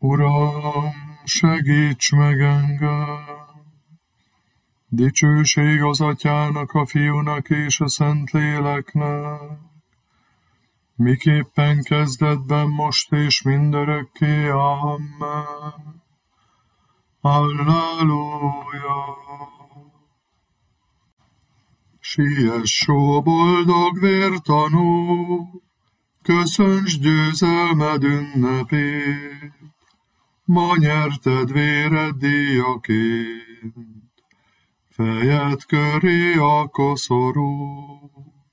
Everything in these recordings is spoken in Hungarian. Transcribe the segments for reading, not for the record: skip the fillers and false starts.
Uram, segíts meg engem! Dicsőség az Atyának, a Fiúnak és a Szentléleknek, miképpen kezdetben, most és mindörökké. Amen. Alleluja! Siess, ó boldog vértanú, köszönts győzelmed ünnepét, ma nyerted véred díjaként, fejed köré a koszorút.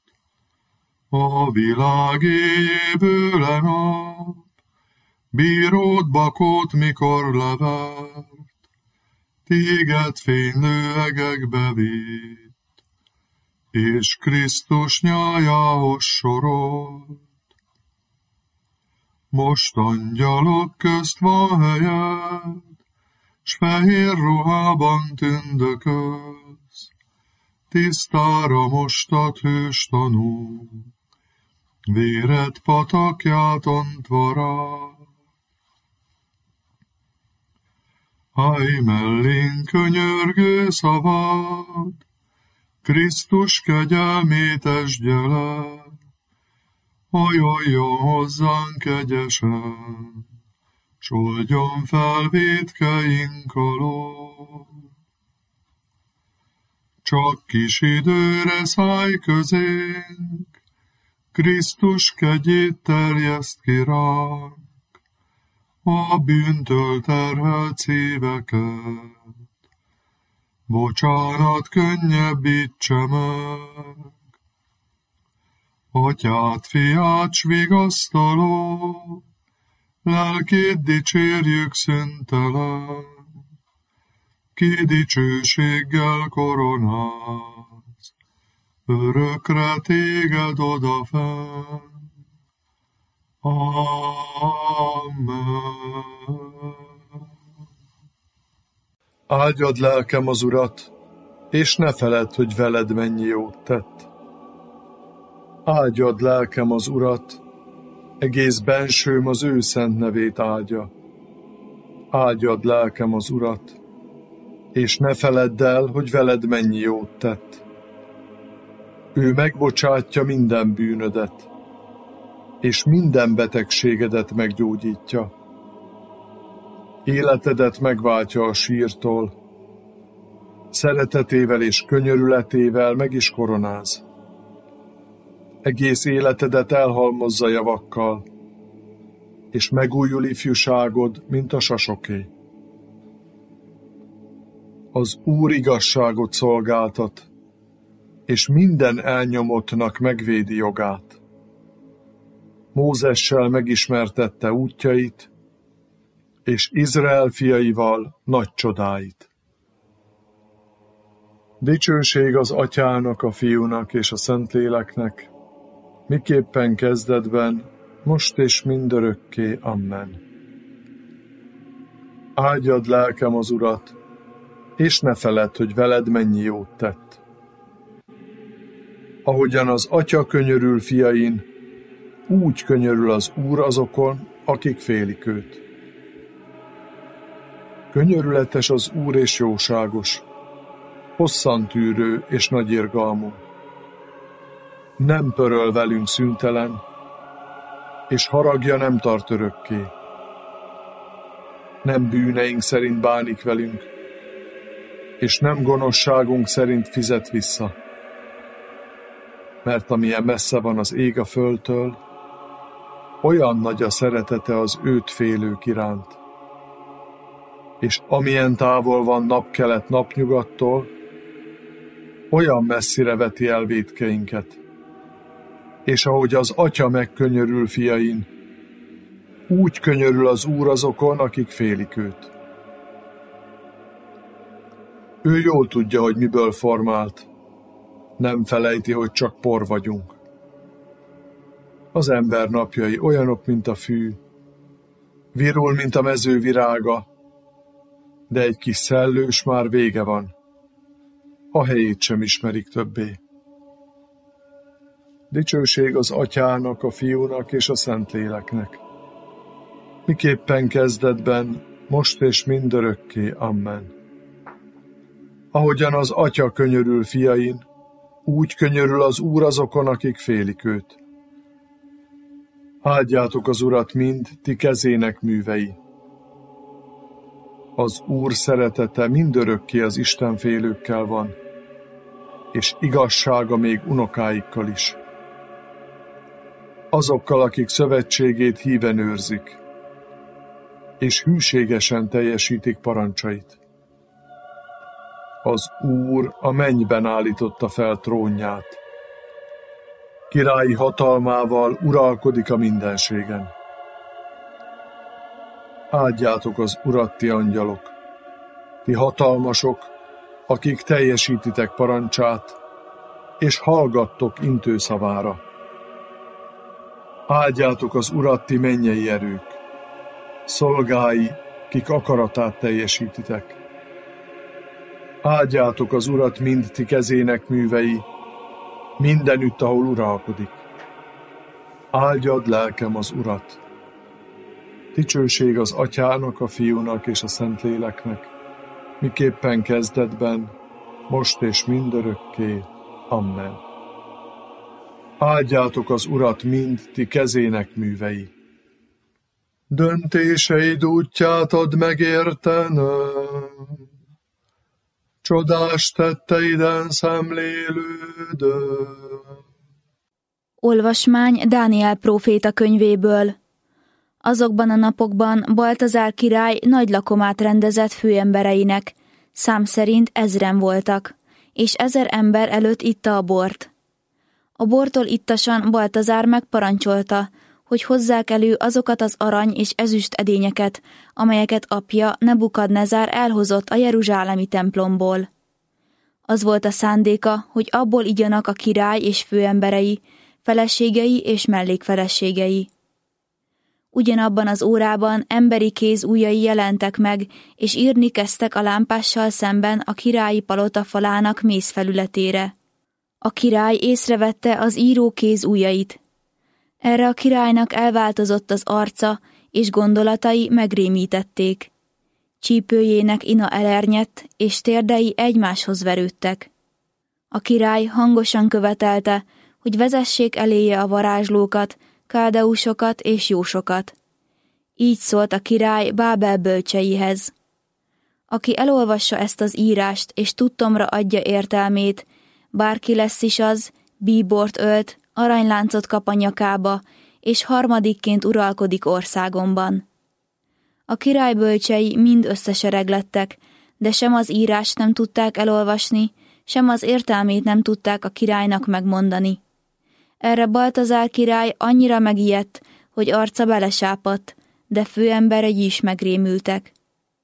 A világ éjjéből nap, bíród bakót mikor levert, téged fénylő egekbe vitt, és Krisztus nyájához sorolt. Most angyalok közt van helyed, s fehér ruhában tündökölsz, tisztára mostat hős tanú, véred patakját ontva rád. Állj mellénk könyörgő szavad, Krisztus kegyelmét esdje le, hajoljon hozzánk kegyesen, s oldjon fel vétkeink alól. Csak kis időre szállj közénk, Krisztus kegyét terjeszt ki ránk, a bűntől terhelt szíveket, bocsánat könnyebbítse meg. Atyát, Fiát s vigasztaló, lelkét dicsérjük szüntelen, ki dicsőséggel koronáz, örökre téged odafenn. Amen. Áldjad lelkem az Urat, és ne feledd, hogy veled mennyi jót tett. Áldjad lelkem az Urat, egész bensőm az ő szent nevét áldja. Áldjad lelkem az Urat, és ne feledd el, hogy veled mennyi jót tett. Ő megbocsátja minden bűnödet, és minden betegségedet meggyógyítja. Életedet megváltja a sírtól, szeretetével és könyörületével meg is koronáz. Egész életedet elhalmozza javakkal, és megújul ifjúságod, mint a sasoké. Az Úr igazságot szolgáltat, és minden elnyomottnak megvédi jogát. Mózessel megismertette útjait, és Izrael fiaival nagy csodáit. Dicsőség az Atyának, a Fiúnak és a Szentléleknek, miképpen kezdetben, most és mindörökké. Amen. Áldjad lelkem az Urat, és ne feledd, hogy veled mennyi jót tett. Ahogyan az Atya könyörül fiain, úgy könyörül az Úr azokon, akik félik őt. Könyörületes az Úr és jóságos, hosszantűrő és nagyirgalmú. Nem pöröl velünk szüntelen, és haragja nem tart örökké. Nem bűneink szerint bánik velünk, és nem gonoszságunk szerint fizet vissza. Mert amilyen messze van az ég a földtől, olyan nagy a szeretete az őt félők iránt. És amilyen távol van napkelet napnyugattól, olyan messzire veti el vétkeinket. És ahogy az Atya megkönyörül fiain, úgy könyörül az Úr azokon, akik félik őt. Ő jól tudja, hogy miből formált, nem felejti, hogy csak por vagyunk. Az ember napjai olyanok, mint a fű, virul, mint a mező virága, de egy kis szellős már vége van, a helyét sem ismerik többé. Dicsőség az Atyának, a Fiúnak és a Szentléleknek, miképpen kezdetben, most és mindörökké. Amen. Ahogyan az Atya könyörül fiain, úgy könyörül az Úr azokon, akik félik őt. Áldjátok az Urat mind, ti kezének művei. Az Úr szeretete mindörökké az istenfélőkkel van, és igazsága még unokáikkal is. Azokkal, akik szövetségét híven őrzik, és hűségesen teljesítik parancsait. Az Úr a mennyben állította fel trónját. Királyi hatalmával uralkodik a mindenségen. Áldjátok az Urat, ti angyalok, ti hatalmasok, akik teljesítitek parancsát, és hallgattok intőszavára. Áldjátok az Urat, ti mennyei erők, szolgái, kik akaratát teljesítitek. Áldjátok az Urat mind ti kezének művei, mindenütt, ahol uralkodik. Áldjad lelkem az Urat. Dicsőség az Atyának, a Fiúnak és a Szentléleknek, miképpen kezdetben, most és mindörökké. Amen. Áldjátok az Urat mind ti kezének művei. Döntéseid útját add megértenem, csodás tetteiden szemlélődöm. Olvasmány Dániel próféta könyvéből. Azokban a napokban Baltazár király nagy lakomát rendezett főembereinek, szám szerint 1000 voltak, és 1000 ember előtt itta a bort. A bortól ittasan Baltazár megparancsolta, hogy hozzák elő azokat az arany és ezüst edényeket, amelyeket apja Nebukadnezár elhozott a jeruzsálemi templomból. Az volt a szándéka, hogy abból igyanak a király és főemberei, feleségei és mellékfeleségei. Ugyanabban az órában emberi kéz ujjai jelentek meg, és írni kezdtek a lámpással szemben a királyi palota falának mészfelületére. A király észrevette az író kéz ujjait. Erre a királynak elváltozott az arca, és gondolatai megrémítették. Csípőjének ina elernyett, és térdei egymáshoz verődtek. A király hangosan követelte, hogy vezessék eléje a varázslókat, káldeusokat és jósokat. Így szólt a király Bábel bölcseihez. Aki elolvassa ezt az írást, és tudtomra adja értelmét, bárki lesz is az, bíbort ölt, aranyláncot kap a nyakába, és harmadikként uralkodik országomban. A király bölcsei mind összesereglettek, de sem az írást nem tudták elolvasni, sem az értelmét nem tudták a királynak megmondani. Erre Baltazár király annyira megijedt, hogy arca belesápadt, de főemberei is megrémültek.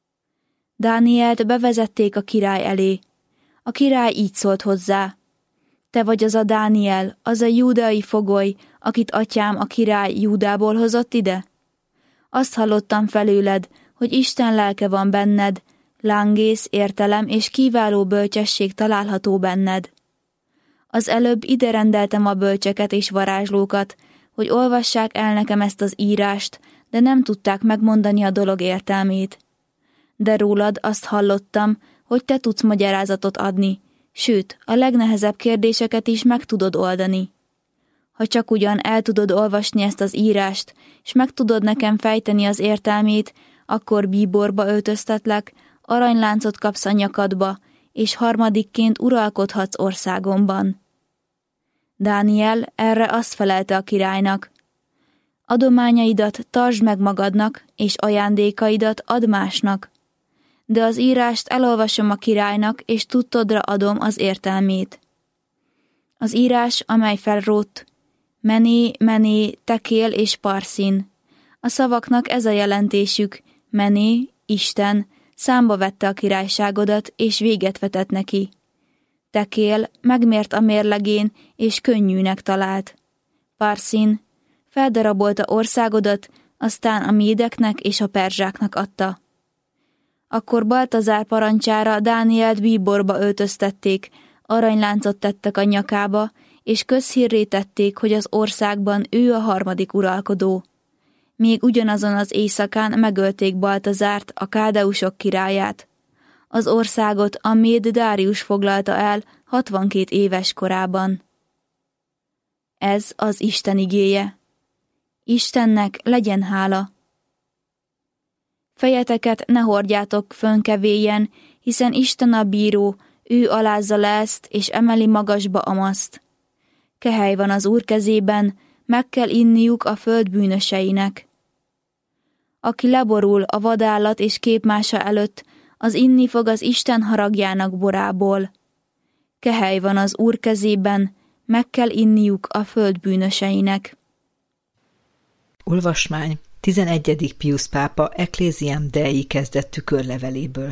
Dánielt bevezették a király elé. A király így szólt hozzá: Te vagy az a Dániel, az a júdeai fogoly, akit atyám a király Júdából hozott ide? Azt hallottam felőled, hogy Isten lelke van benned, lángész, értelem és kiváló bölcsesség található benned. Az előbb ide rendeltem a bölcseket és varázslókat, hogy olvassák el nekem ezt az írást, de nem tudták megmondani a dolog értelmét. De rólad azt hallottam, hogy te tudsz magyarázatot adni, sőt, a legnehezebb kérdéseket is meg tudod oldani. Ha csak ugyan el tudod olvasni ezt az írást, és meg tudod nekem fejteni az értelmét, akkor bíborba öltöztetlek, aranyláncot kapsz a nyakadba, és harmadikként uralkodhatsz országomban. Dániel erre azt felelte a királynak: Adományaidat tartsd meg magadnak, és ajándékaidat add másnak. De az írást elolvasom a királynak, és tudtodra adom az értelmét. Az írás, amely felrótt: Mené, Mené, Tekél és Parszin. A szavaknak ez a jelentésük: Mené, Isten, számba vette a királyságodat, és véget vetett neki. Tekél, megmért a mérlegén, és könnyűnek talált. Parszin, feldarabolta országodat, aztán a médeknek és a perzsáknak adta. Akkor Baltazár parancsára Dánielt bíborba öltöztették, aranyláncot tettek a nyakába, és közhírré tették, hogy az országban ő a harmadik uralkodó. Még ugyanazon az éjszakán megölték Baltazárt, a káldeusok királyát. Az országot a méd Dárius foglalta el 62 éves korában. Ez az Isten igéje. Istennek legyen hála. Fejeteket ne hordjátok fönkevélyen, hiszen Isten a bíró, ő alázza le ezt, és emeli magasba a maszt. Kehely van az Úr kezében, meg kell inniuk a föld bűnöseinek. Aki leborul a vadállat és képmása előtt, az inni fog az Isten haragjának borából. Kehely van az Úr kezében, meg kell inniuk a föld bűnöseinek. Olvasmány 11. Piusz pápa Ecclesiam Dei kezdettű körleveléből.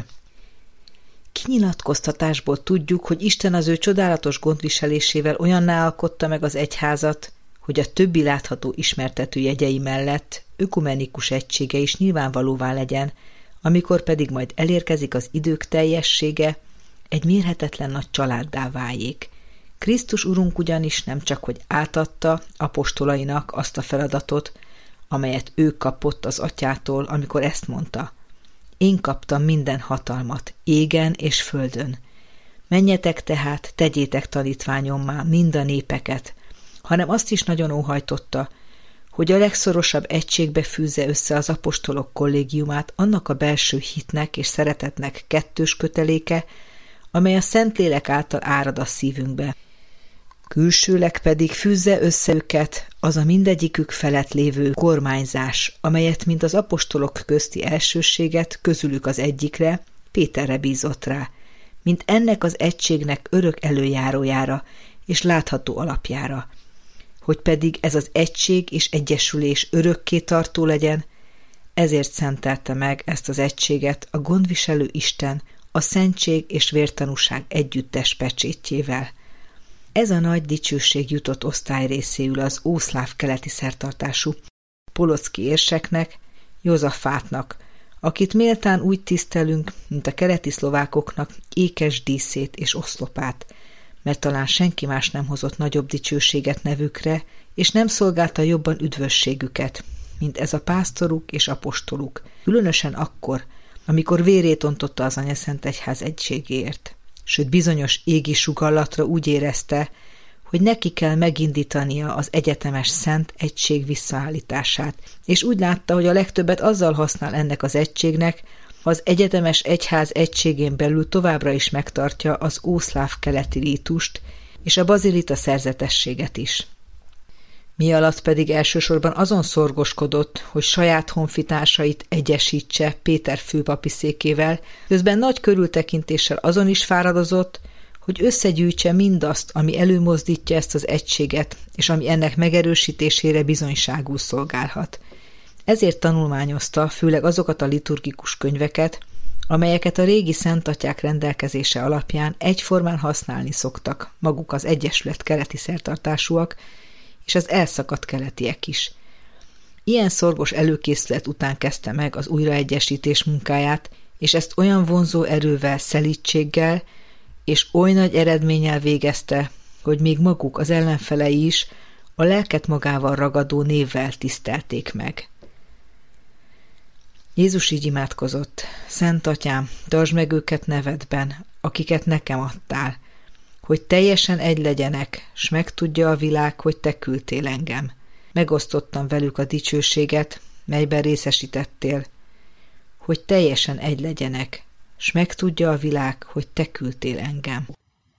Kinyilatkoztatásból tudjuk, hogy Isten az ő csodálatos gondviselésével olyanná alkotta meg az egyházat, hogy a többi látható ismertető jegyei mellett ökumenikus egysége is nyilvánvalóvá legyen, amikor pedig majd elérkezik az idők teljessége, egy mérhetetlen nagy családdá váljék. Krisztus Urunk ugyanis nem csak, hogy átadta apostolainak azt a feladatot, amelyet ő kapott az atyától, amikor ezt mondta: én kaptam minden hatalmat, égen és földön. Menjetek tehát, tegyétek tanítványommá mind a népeket, hanem azt is nagyon óhajtotta, hogy a legszorosabb egységbe fűzze össze az apostolok kollégiumát annak a belső hitnek és szeretetnek kettős köteléke, amely a Szentlélek által árad a szívünkbe. Külsőleg pedig fűzze össze őket az a mindegyikük felett lévő kormányzás, amelyet, mint az apostolok közti elsőséget közülük az egyikre, Péterre bízott rá, mint ennek az egységnek örök előjárójára és látható alapjára, hogy pedig ez az egység és egyesülés örökké tartó legyen, ezért szentelte meg ezt az egységet a gondviselő Isten a szentség és vértanúság együttes pecsétjével. Ez a nagy dicsőség jutott osztályrészéül az ószláv keleti szertartású polocki érseknek, Józsafátnak, akit méltán úgy tisztelünk, mint a keleti szlovákoknak ékes díszét és oszlopát, mert talán senki más nem hozott nagyobb dicsőséget nevükre, és nem szolgálta jobban üdvösségüket, mint ez a pásztoruk és apostoluk, különösen akkor, amikor vérét ontotta az Anyaszent Egyház egységéért. Sőt, bizonyos égi sugallatra úgy érezte, hogy neki kell megindítania az egyetemes szent egység visszaállítását, és úgy látta, hogy a legtöbbet azzal használ ennek az egységnek, ha az egyetemes egyház egységén belül továbbra is megtartja az ószláv keleti rítust és a bazilita szerzetességet is. Mi alatt pedig elsősorban azon szorgoskodott, hogy saját honfitársait egyesítse Péter főpapi székével, közben nagy körültekintéssel azon is fáradozott, hogy összegyűjtse mindazt, ami előmozdítja ezt az egységet, és ami ennek megerősítésére bizonyságul szolgálhat. Ezért tanulmányozta főleg azokat a liturgikus könyveket, amelyeket a régi szentatyák rendelkezése alapján egyformán használni szoktak maguk az Egyesület keleti szertartásúak, és az elszakadt keletiek is. Ilyen szorgos előkészület után kezdte meg az újraegyesítés munkáját, és ezt olyan vonzó erővel, szelídséggel és oly nagy eredménnyel végezte, hogy még maguk az ellenfelei is a lelket magával ragadó névvel tisztelték meg. Jézus így imádkozott: Szent Atyám, tartsd meg őket nevedben, akiket nekem adtál, hogy teljesen egy legyenek, s megtudja a világ, hogy te küldtél engem. Megosztottam velük a dicsőséget, melyben részesítettél, hogy teljesen egy legyenek, s megtudja a világ, hogy te küldtél engem.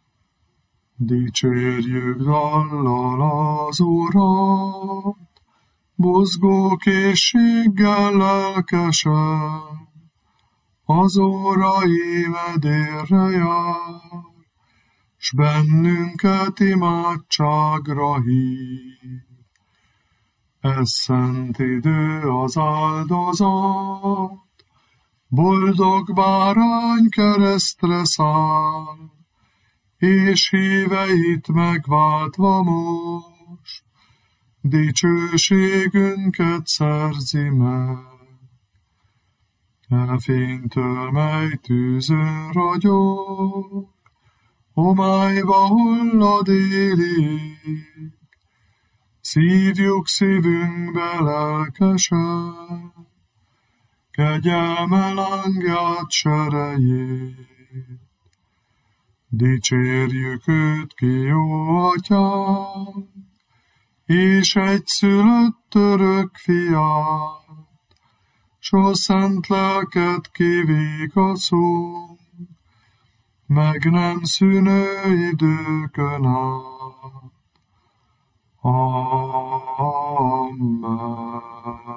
Dicsérjük dallal az Urat, buzgó készséggel lelkesen, az óra évedérre jár, s bennünket imádságra hív. Ez szent idő az áldozat, boldog bárány keresztre száll, és híveit megváltva most, dicsőségünket szerzi meg. E fénytől, mely tűzön ragyog, homályba hullad élig, szívjuk szívünkbe lelkesen, kegyelme lángját serejét. Dicsérjük őt ki, jó atyánk, és egyszülött örök fiát, s a szent lelket kivigaszunk, meg nem szűnő időkön át. Amen.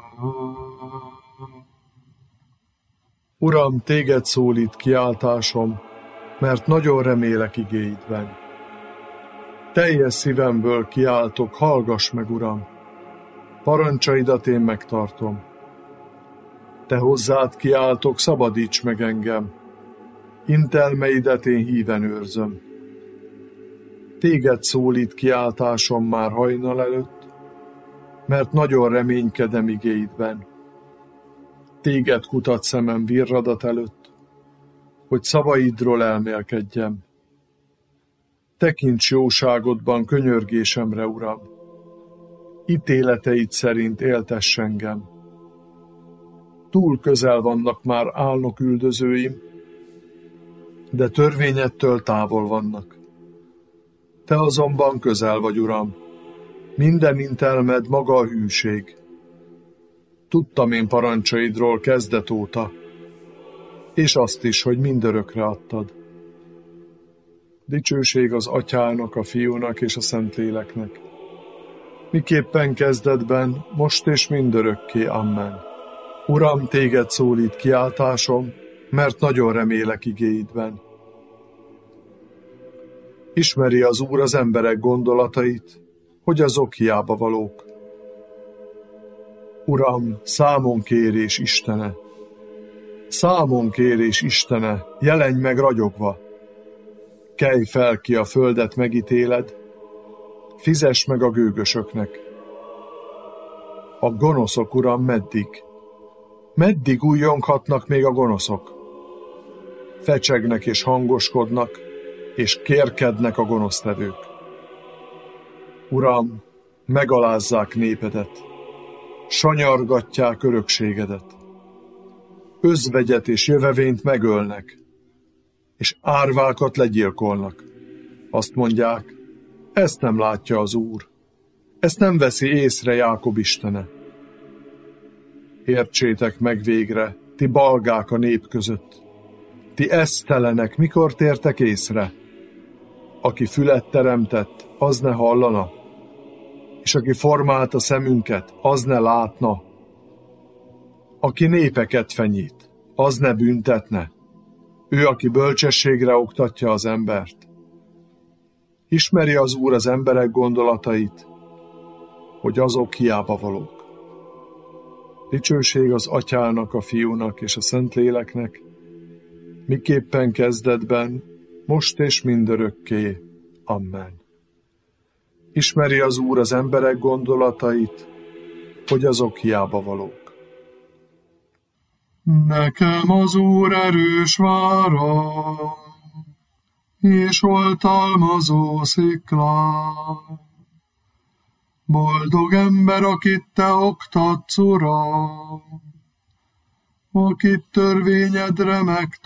Uram, téged szólít kiáltásom, mert nagyon remélek igéidben. Teljes szívemből kiáltok, hallgass meg, Uram! Parancsaidat én megtartom. Te hozzád kiáltok, szabadíts meg engem! Intelmeidet én híven őrzöm. Téged szólít kiáltásom már hajnal előtt, mert nagyon reménykedem igéidben. Téged kutat szemem virradat előtt, hogy szavaidról elmélkedjem. Tekints jóságodban könyörgésemre, Uram! Ítéleteid szerint éltess engem. Túl közel vannak már álnok üldözőim, de törvényettől távol vannak. Te azonban közel vagy, Uram, minden intelmed maga a hűség. Tudtam én parancsaidról kezdet óta, és azt is, hogy mindörökre adtad. Dicsőség az Atyának, a Fiúnak és a Szentléleknek. Miképpen kezdetben, most és mindörökké. Amen. Uram, téged szólít kiáltásom, mert nagyon remélek igéidben. Ismeri az Úr az emberek gondolatait, hogy azok hiába valók. Uram, számon kérés Istene! Számon kérés Istene, jelenj meg ragyogva! Kelj fel, ki a földet megítéled, fizess meg a gőgösöknek. A gonoszok, Uram, meddig? Meddig újjonghatnak még a gonoszok? Fecsegnek és hangoskodnak, és kérkednek a gonosztevők. Uram, megalázzák népedet, sanyargatják örökségedet. Özvegyet és jövevényt megölnek, és árvákat legyilkolnak. Azt mondják, ezt nem látja az Úr, ezt nem veszi észre Jákob Istene. Értsétek meg végre, ti balgák a nép között, ti esztelenek, mikor tértek észre? Aki fület teremtett, az ne hallana, és aki formált a szemünket, az ne látna. Aki népeket fenyít, az ne büntetne. Ő, aki bölcsességre oktatja az embert. Ismeri az Úr az emberek gondolatait, hogy azok hiába valók. Dicsőség az Atyának, a Fiúnak és a Szentléleknek, miképpen kezdetben, most és mindörökké. Amen. Ismeri az Úr az emberek gondolatait, hogy azok hiába valók. Nekem az Úr erős vára, és oltalmazó sziklám. Boldog ember, akit te oktatsz, Uram, akit törvényedre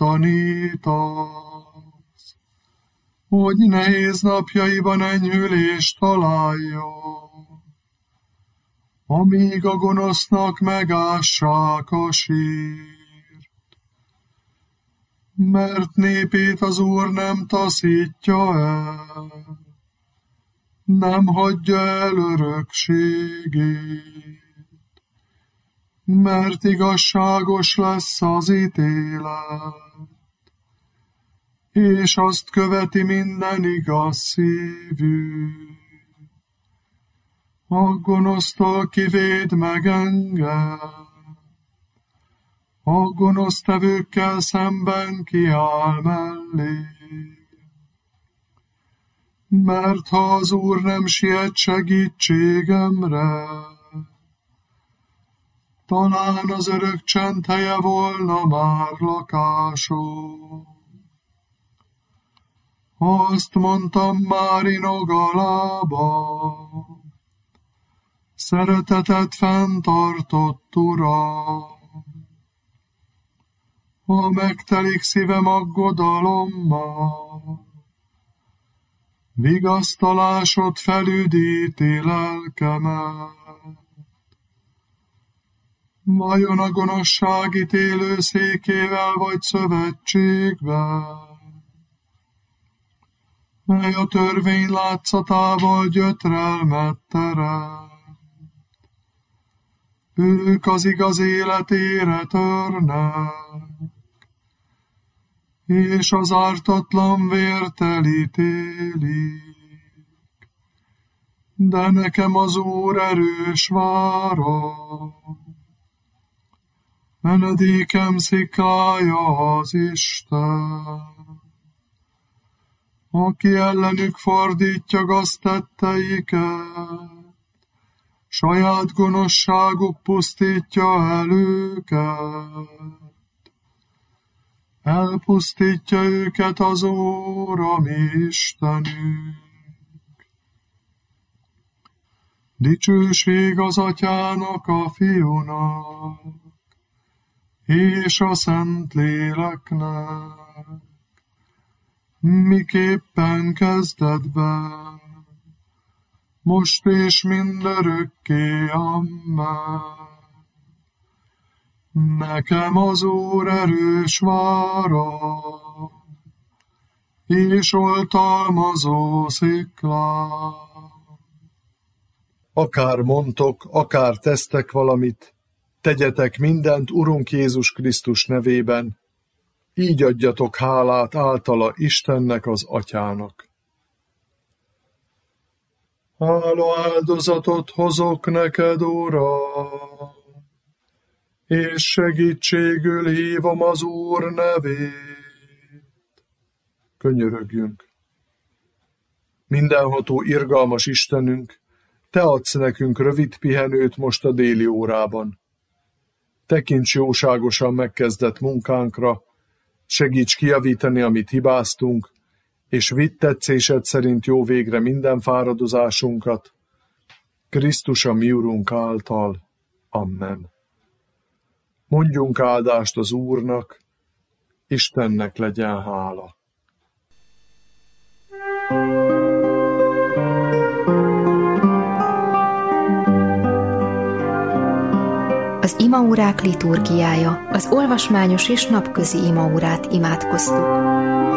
megtanítasz, hogy nehéz napjaiban enyhülést találjon, amíg a gonosznak megássák a sírt. Mert népét az Úr nem taszítja el, nem hagyja el örökségét, mert igazságos lesz az ítélet, és azt követi minden igaz szívű. A gonosztól kivéd meg engem, a gonosztevőkkel szemben kiáll mellé. Mert ha az Úr nem siet segítségemre, talán az örök csend helye volna már lakásom. Azt mondtam már inogalába, szeretetet fenntartott Uram. Ha megtelik szívem aggodalommal, vigasztalásod felüdíti lelkemet. Vajon a gonoszság ítélőszékével vagy szövetségben, mely a törvény látszatával gyötrelmet teremt? Ők az igaz életére törnek, és az ártatlan vért elítélik. De nekem az Úr erős várom, menedékem sziklája az Isten, aki ellenük fordítja gaztetteiket, saját gonoszságuk pusztítja el őket. Elpusztítja őket az Úr, a mi Istenünk. Dicsőség az Atyának, a Fiúnak, és a Szentléleknek, miképpen kezdetben, most és mindörökké, amen. Nekem az Úr erős váram, és oltalmazó sziklám. Akár mondtok, akár tesztek valamit, tegyetek mindent Urunk Jézus Krisztus nevében, így adjatok hálát általa Istennek, az Atyának. Hála áldozatot hozok neked, Uram, és segítségül hívom az Úr nevét. Könyörögjünk. Mindenható irgalmas Istenünk, Te adsz nekünk rövid pihenőt most a déli órában. Tekints jóságosan megkezdett munkánkra, segíts kijavítani, amit hibáztunk, és vidd tetszésed szerint jó végre minden fáradozásunkat. Krisztus a mi Urunk által. Amen. Mondjunk áldást az Úrnak, Istennek legyen hála. Az imaórák liturgiája, az olvasmányos és napközi imaórát imádkoztuk.